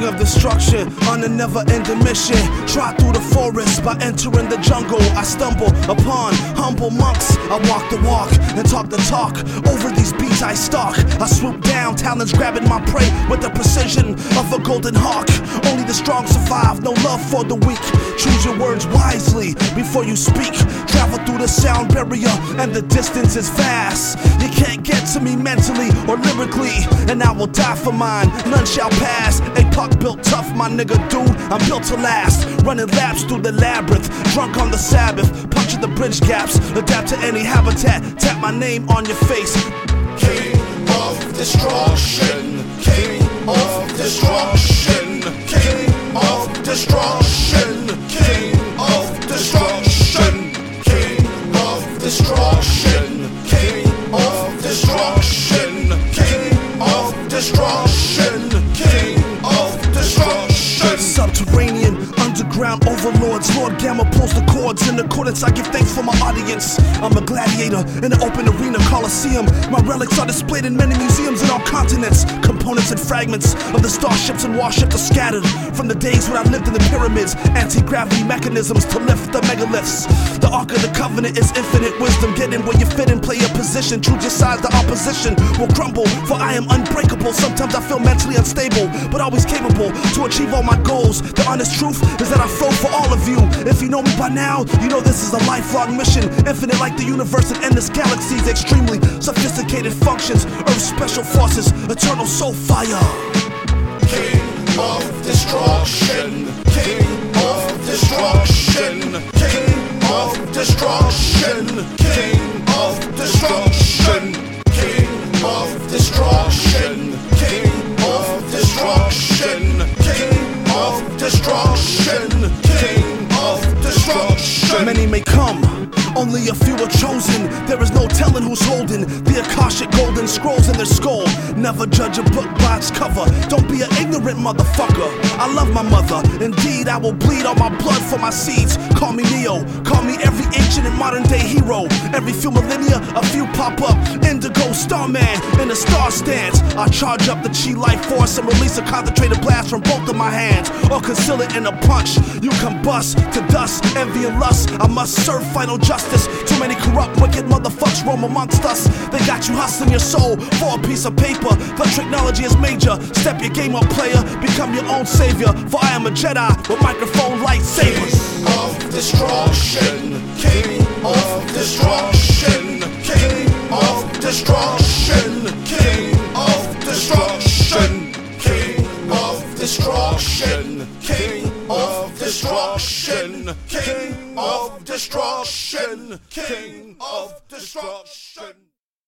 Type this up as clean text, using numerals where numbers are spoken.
King of destruction, on a never-ending mission. Try through the forest by entering the jungle. I stumble upon humble monks. I walk the walk and talk the talk. Over these beats I stalk. I swoop down, talons grabbing my prey with the precision of a golden hawk. Only the strong survive, no love for the weak. Choose your words wisely before you speak. Travel through the sound barrier and the distance is vast. You can't get to me mentally or lyrically, and I will die for mine, none shall pass. Apoc built tough, my nigga dude, I'm built to last. Running laps through the labyrinth, drunk on the Sabbath. Punching the bridge gaps, adapt to any habitat. Tap my name on your face. King of destruction, King of destruction, King of destruction, King of destruction, King of destruction, King of destruction, King of destruction, King of destruction. Subterranean, underground overlords. Lord Gamma pulls the chords. In accordance, I give thanks for my audience. I'm a gladiator in an open arena, Coliseum. My relics are displayed in many museums in all continents. Components and fragments of the starships and warships are scattered from the days when I lived in the pyramids. Anti-gravity mechanisms to lift the megaliths. The Ark of the Covenant is infinite wisdom. Get in where you fit and play a position. Choose your sides, the opposition will crumble, for I am unbreakable. Sometimes I feel mentally unstable, but always capable to achieve all my goals. The honest truth is that I flow for all of you. If you know me by now, you know this is a lifelong mission. Infinite like the universe and endless galaxies. Extremely sophisticated functions, Earth's special forces, eternal soul fire. King of destruction, King of destruction, King of destruction, King of destruction, King of destruction, King of destruction, King of destruction, King of destruction. Many may come, only a few are chosen. There is no telling who's holding the Akashic golden scrolls in their skull. Never judge a book by its cover. Don't be an ignorant motherfucker. I love my mother. Indeed, I will bleed all my blood for my seeds. Call me Neo. Call me every ancient and modern day hero. Every few millennia, a few pop up. Indigo Starman in the star stance. I charge up the chi life force and release a concentrated blast from both of my hands, or conceal it in a punch. You combust to dust, envy and lust. I must serve final justice. Too many corrupt, wicked motherfuckers roam amongst us. They got you hustling your soul for a piece of paper. The technology is major. Step your game up, player. Become your own savior. For I am a Jedi with microphone lightsabers. King of destruction, King of destruction, King of destruction, King of destruction, King of destruction, King of destruction, King of destruction, King of destruction.